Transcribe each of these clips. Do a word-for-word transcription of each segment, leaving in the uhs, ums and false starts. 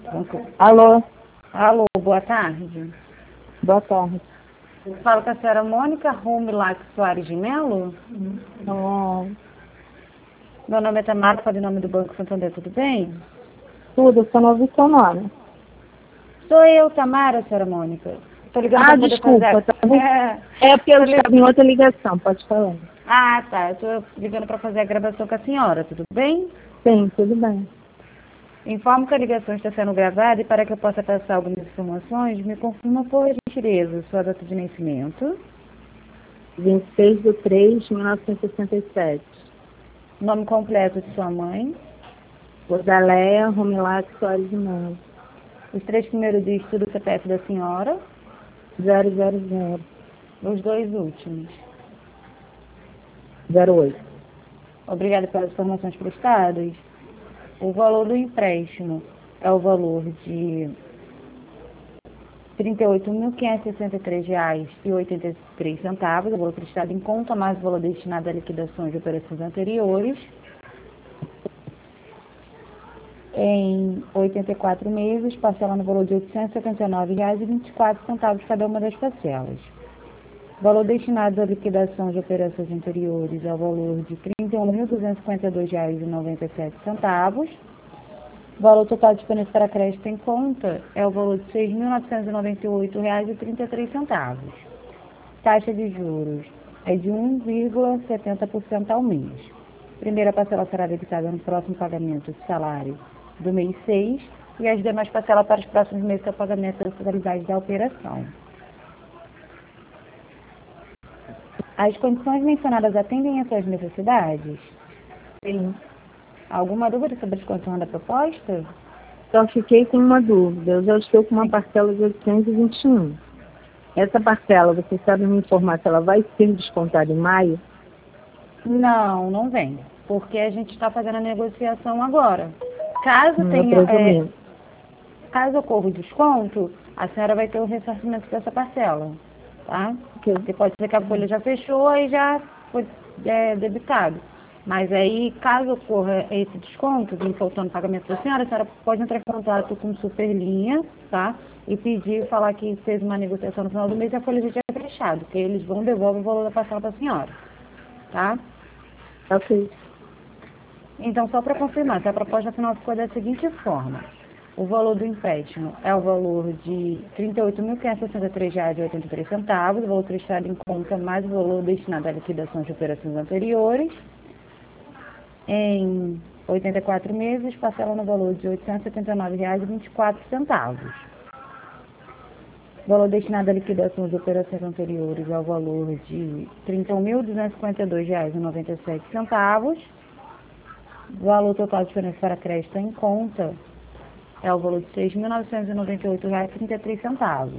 Banco. Alô, Alô, boa tarde. boa tarde. Falo com a senhora Mônica Rumilac Soares de Melo. Ah, Meu nome é Tamara, falo em nome do Banco Santander, tudo bem? tudo, eu só não ouvi seu nome. Sou eu, Tamara, senhora Mônica. Estou ligando Ah, para poder desculpa, fazer... tá bom? É, É porque eu tô li- estava em outra ligação, pode falar. Ah, tá. Eu estou ligando para fazer a gravação com a senhora, tudo bem? Sim, tudo bem. Informo que a ligação está sendo gravada e para que eu possa passar algumas informações, me confirma por gentileza sua data de nascimento, vinte e seis de três de mil novecentos e sessenta e sete. nome completo de sua mãe, Odaleia Romilac Soares de Melo. os três primeiros dígitos do C P F da senhora, zero zero zero os dois últimos. zero oito. Obrigada pelas informações prestadas. O valor do empréstimo é o valor de trinta e oito mil quinhentos e sessenta e três reais e oitenta e três centavos, o valor prestado em conta, mais o valor destinado à liquidação de operações anteriores, em oitenta e quatro meses, parcela no valor de oitocentos e setenta e nove reais e vinte e quatro centavos cada uma das parcelas. O valor destinado à liquidação de operações anteriores é o valor de trinta e um mil duzentos e cinquenta e dois reais e noventa e sete centavos. O valor total disponível para crédito em conta é o valor de seis mil novecentos e noventa e oito reais e trinta e três centavos. Taxa de juros é de um vírgula setenta por cento ao mês. Primeira parcela será debitada no próximo pagamento de salário do mês seis e as demais parcelas para os próximos meses é o pagamento da totalidade da operação. As condições mencionadas atendem às suas necessidades? Sim. Alguma dúvida sobre as condições da proposta? Só fiquei com uma dúvida. Eu já estou com uma parcela de oitocentos e vinte e um. Essa parcela, você sabe me informar se ela vai ser descontada em maio? Não, não vem, porque a gente está fazendo a negociação agora. Caso Hum, eu tenha, é, presumindo. caso ocorra o desconto, a senhora vai ter o ressarcimento dessa parcela, tá? Ok. Porque pode ser que a folha já fechou e já foi é, debitado. Mas aí, caso ocorra esse desconto, vindo faltando pagamento da senhora, a senhora pode entrar em contato com Superlinha, tá? E pedir, falar que fez uma negociação no final do mês e a folha já tinha fechado, que eles vão devolver o valor da parcela para a senhora, tá? Ok. Então, só para confirmar, se a proposta final ficou da seguinte forma. O valor do empréstimo é o valor de trinta e oito mil quinhentos e sessenta e três reais e oitenta e três centavos, o valor prestado em conta mais o valor destinado à liquidação de operações anteriores, em oitenta e quatro meses, parcela no valor de oitocentos e setenta e nove reais e vinte e quatro centavos. O valor destinado à liquidação de operações anteriores é o valor de trinta e um mil duzentos e cinquenta e dois reais e noventa e sete centavos. O valor total disponível para crédito em conta é o valor de seis mil novecentos e noventa e oito reais e trinta e três centavos.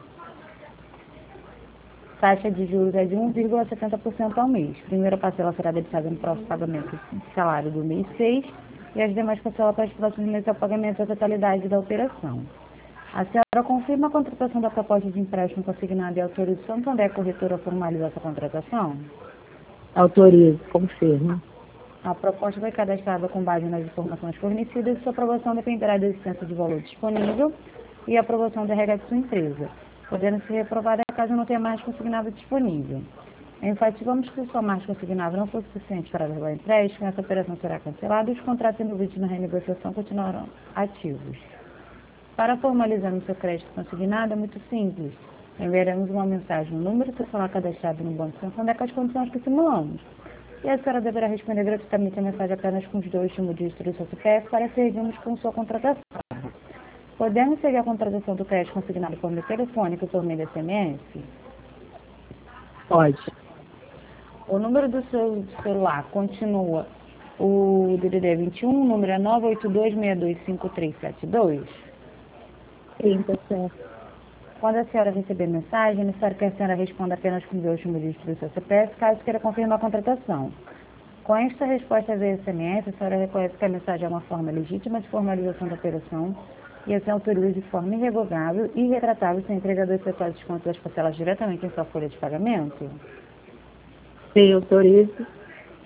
Taxa de juros é de um vírgula setenta por cento ao mês. Primeira parcela será debitada no próximo pagamento de salário do mês seis e as demais parcelas para os próximos meses é o pagamento da totalidade da operação. A senhora confirma a contratação da proposta de empréstimo consignado e autoriza o Santander Corretora a formalizar essa contratação? Autorizo, confirmo. A proposta foi cadastrada com base nas informações fornecidas e sua aprovação dependerá da existência de valor disponível e a aprovação da regra de sua empresa, podendo ser reprovada caso não tenha margem consignável disponível. Enfatizamos que se sua margem consignável não for suficiente para levar empréstimo, essa operação será cancelada e os contratos envolvidos na renegociação continuarão ativos. Para formalizar o seu crédito consignado é muito simples. Enviaremos uma mensagem no número celular cadastrado no Banco Santander com as condições que simulamos. E a senhora deverá responder gratuitamente a mensagem apenas com os dois últimos dígitos do seu C P F para seguirmos com sua contratação. Podemos seguir a contratação do crédito consignado por meio telefônico e por meio de S M S? Pode. O número do seu celular continua o D D D vinte e um, o número é nove oito dois, seis dois cinco, três sete dois. Sim, tá certo. Quando a senhora receber mensagem, é necessário que a senhora responda apenas com os dois últimos dígitos do seu C P F, caso queira confirmar a contratação. Com esta resposta via S M S, a senhora reconhece que a mensagem é uma forma legítima de formalização da operação e assim autoriza de forma irrevogável e irretratável seu entregador efetuar o desconto das parcelas diretamente em sua folha de pagamento? Sim, autorizo.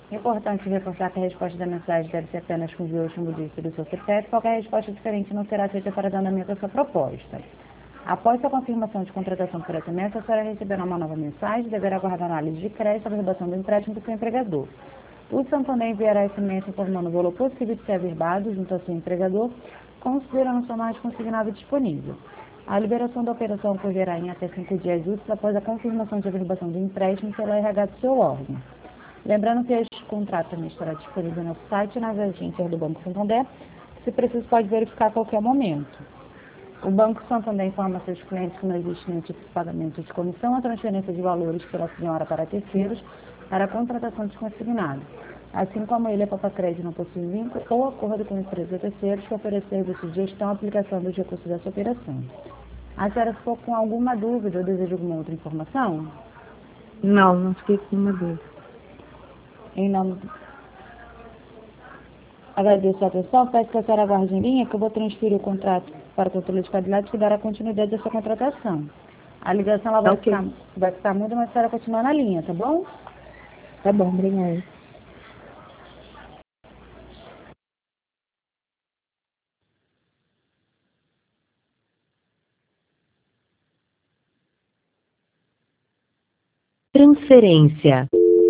Importante reforçar que a resposta da mensagem deve ser apenas com o último dígito do seu C P F. Qualquer resposta diferente não será aceita para dar andamento à sua proposta. Após sua confirmação de contratação por S M S, a senhora receberá uma nova mensagem e deverá aguardar análise de crédito sobre a averbação do empréstimo do seu empregador. O Santander enviará S M S informando o valor possível de ser averbado junto ao seu empregador, considerando sua margem consignada disponível. A liberação da operação ocorrerá em até cinco dias úteis após a confirmação de averbação do empréstimo pela R H do seu órgão. Lembrando que este contrato também estará disponível no site e nas agências do Banco Santander, que, se preciso, pode verificar a qualquer momento. O Banco Santander informa seus clientes que não existe nenhum tipo de pagamento de comissão ou transferência de valores pela senhora para terceiros para a contratação de consignado, assim como ele, a Papa Crédito, não possui vínculo ou acordo com empresas ou terceiros que oferecer serviços de gestão e aplicação dos recursos dessa operação. A senhora ficou com alguma dúvida ou deseja alguma outra informação? Não, não fiquei com nenhuma dúvida. Em nome... Agradeço a atenção. Peço que a senhora aguarde em linha, que eu vou transferir o contrato para o controle de qualidade que dará continuidade à sua contratação. A ligação ela vai, Ok. ficar, vai ficar muda, mas a senhora continua na linha, tá bom? Tá bom, obrigada. Transferência.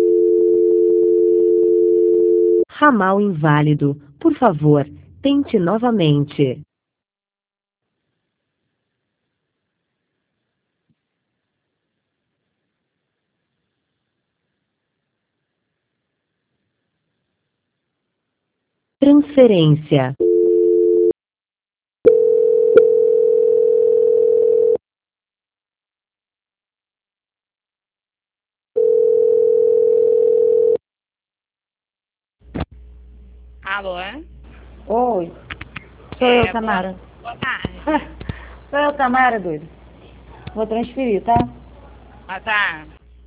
Ramal inválido. Por favor, tente novamente. Transferência. Alô, é? Oi. Sou É, eu, Tamara. Boa tarde. Sou eu, Tamara, doido. Vou transferir, tá? Ah, tá.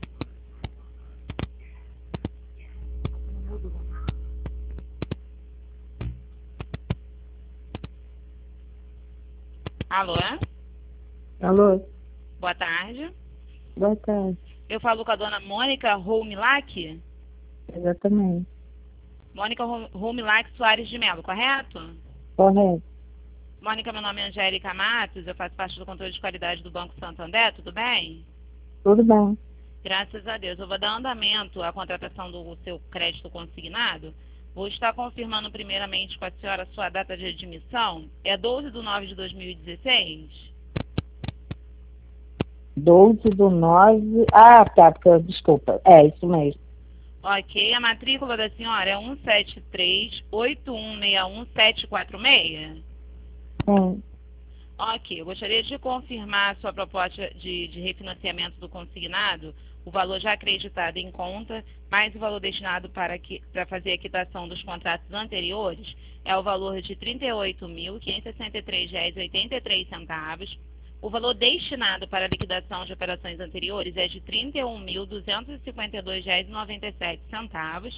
Alô, é? Alô? Boa tarde. Boa tarde. Eu falo com a dona Mônica Roumilac? Exatamente. Mônica Roumilac Soares de Mello, correto? Correto. Mônica, meu nome é Angélica Matos, eu faço parte do controle de qualidade do Banco Santander, tudo bem? Tudo bem. Graças a Deus. Eu vou dar andamento à contratação do seu crédito consignado. Vou estar confirmando primeiramente com a senhora sua data de admissão. É doze de nove de dois mil e dezesseis? doze do nove... Ah, tá, porque, desculpa. É, isso mesmo. Ok, a matrícula da senhora é um sete três oito um seis um sete quatro seis? Sim. Ok, eu gostaria de confirmar a sua proposta de, de refinanciamento do consignado, o valor já acreditado em conta, mais o valor destinado para, que, para fazer a quitação dos contratos anteriores, é o valor de trinta e oito mil, quinhentos e sessenta e três reais e oitenta e três centavos. O valor destinado para a liquidação de operações anteriores é de trinta e um mil, duzentos e cinquenta e dois reais e noventa e sete centavos.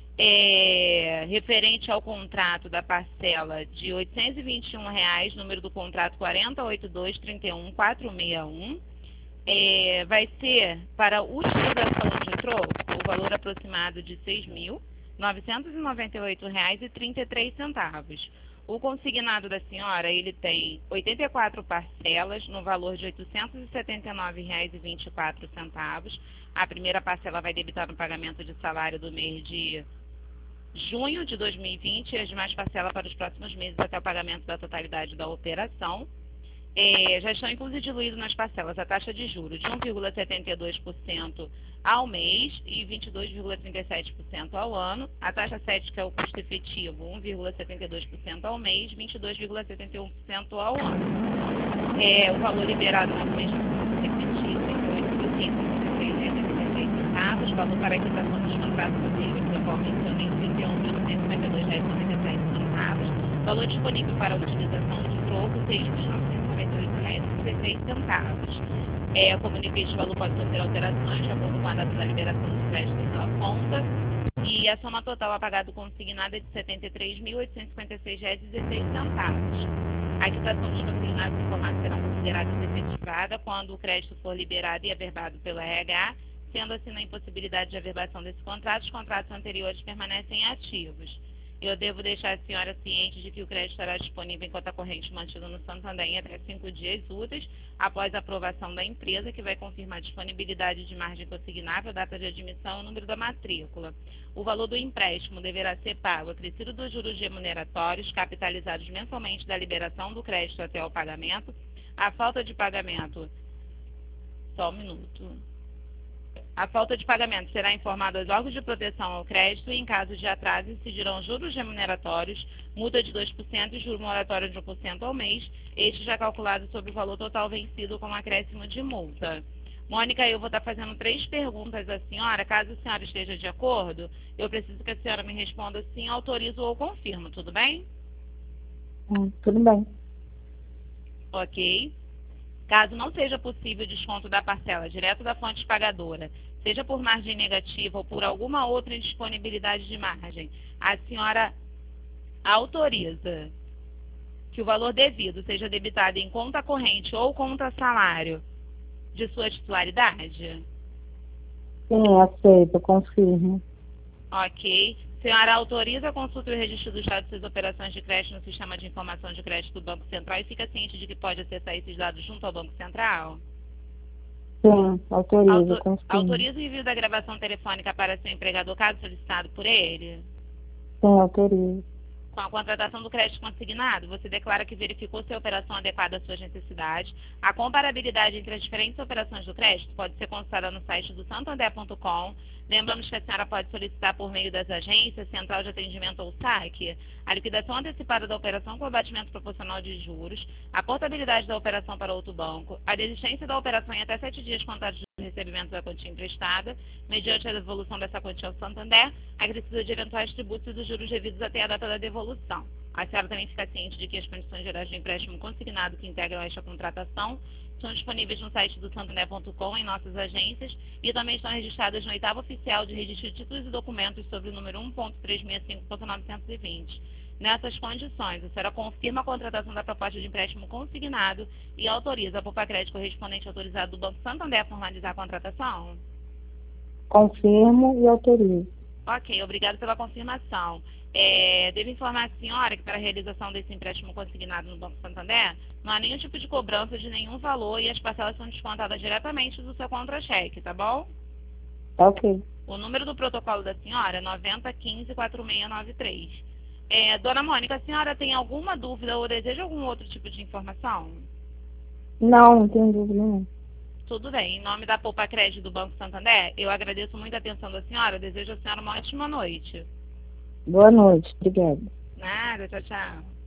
É, referente ao contrato da parcela de oitocentos e vinte e um reais, número do contrato quatro oito dois, três um, quatro seis um, é, vai ser para utilização de troco o valor aproximado de seis mil, novecentos e noventa e oito reais e trinta e três centavos. O consignado da senhora, ele tem oitenta e quatro parcelas no valor de oitocentos e setenta e nove reais e vinte e quatro centavos. A primeira parcela vai debitar no pagamento de salário do mês de junho de dois mil e vinte e as demais parcelas para os próximos meses até o pagamento da totalidade da operação. É, já estão inclusive diluídos nas parcelas a taxa de juros de um vírgula setenta e dois por cento ao mês e vinte e dois vírgula trinta e sete por cento ao ano. A taxa sete, que é o custo efetivo, um vírgula setenta e dois por cento ao mês, vinte e dois vírgula setenta e um por cento ao ano. É, o valor liberado no mês efetivo é de oito mil quinhentos e cinquenta e três reais e oitenta e três centavos. Valor para a quitação dos contratos anteriores atualmente também trinta e um mil, cento e cinquenta e dois reais e noventa e sete centavos. Valor disponível para utilização de troco, seis mil novecentos e noventa e oito reais e dezesseis centavos. É, comuniquei este valor pode sofrer alterações de acordo com a data da liberação do crédito em sua conta. E a soma total a pagar do consignado é de setenta e três mil, oitocentos e cinquenta e seis reais e dezesseis centavos. A quitação dos consignados informados serão consideradas efetivada quando o crédito for liberado e averbado pelo R H Sendo assim, na impossibilidade de averbação desse contrato, os contratos anteriores permanecem ativos. Eu devo deixar a senhora ciente de que o crédito estará disponível em conta corrente mantido no Santander em até cinco dias úteis após a aprovação da empresa, que vai confirmar a disponibilidade de margem consignável, data de admissão e o número da matrícula. O valor do empréstimo deverá ser pago acrescido dos juros remuneratórios, capitalizados mensalmente da liberação do crédito até o pagamento. A falta de pagamento... Só um minuto... A falta de pagamento será informada aos órgãos de proteção ao crédito e, em caso de atraso, incidirão juros remuneratórios, multa de dois por cento e juro moratório de um por cento ao mês, este já calculado sobre o valor total vencido com acréscimo de multa. Mônica, eu vou estar fazendo três perguntas à senhora. Caso a senhora esteja de acordo, eu preciso que a senhora me responda sim, autorizo ou confirmo, tudo bem? Hum, tudo bem. Ok. Caso não seja possível o desconto da parcela direto da fonte pagadora, seja por margem negativa ou por alguma outra indisponibilidade de margem, a senhora autoriza que o valor devido seja debitado em conta corrente ou conta salário de sua titularidade? Sim, aceito, confirmo. Ok. Senhora autoriza a consulta e o registro dos dados de suas operações de crédito no sistema de informação de crédito do Banco Central e fica ciente de que pode acessar esses dados junto ao Banco Central? Sim, autorizo, Auto confirmo. Autoriza o envio da gravação telefônica para seu empregador, caso solicitado por ele? Sim, autorizo. Com a contratação do crédito consignado, você declara que verificou se a operação adequada às suas necessidades. A comparabilidade entre as diferentes operações do crédito pode ser consultada no site do santander ponto com. Lembramos que a senhora pode solicitar por meio das agências, central de atendimento ou saque, a liquidação antecipada da operação com abatimento proporcional de juros, a portabilidade da operação para outro banco, a desistência da operação em até sete dias contados do recebimento da quantia emprestada, mediante a devolução dessa quantia ao Santander, acrescida de eventuais tributos e dos juros devidos até a data da devolução. A senhora também fica ciente de que as condições gerais de empréstimo consignado que integram esta contratação são disponíveis no site do santander ponto com, em nossas agências, e também estão registradas no oitavo oficial de registro de títulos e documentos sobre o número um ponto trezentos e sessenta e cinco ponto novecentos e vinte. Nessas condições, a senhora confirma a contratação da proposta de empréstimo consignado e autoriza a Poupa Crédito correspondente autorizado do Banco Santander a formalizar a contratação? Confirmo e autorizo. Ok, obrigado pela confirmação. É, devo informar a senhora que para a realização desse empréstimo consignado no Banco Santander, não há nenhum tipo de cobrança de nenhum valor e as parcelas são descontadas diretamente do seu contra-cheque, tá bom? Ok. O número do protocolo da senhora é nove zero um cinco quatro seis nove três. É, dona Mônica, a senhora tem alguma dúvida ou deseja algum outro tipo de informação? Não, não tenho dúvida nenhuma. Tudo bem. Em nome da Poupa Crédito do Banco Santander, eu agradeço muito a atenção da senhora. Desejo à senhora uma ótima noite. Boa noite, obrigada. Nada, tchau, tchau.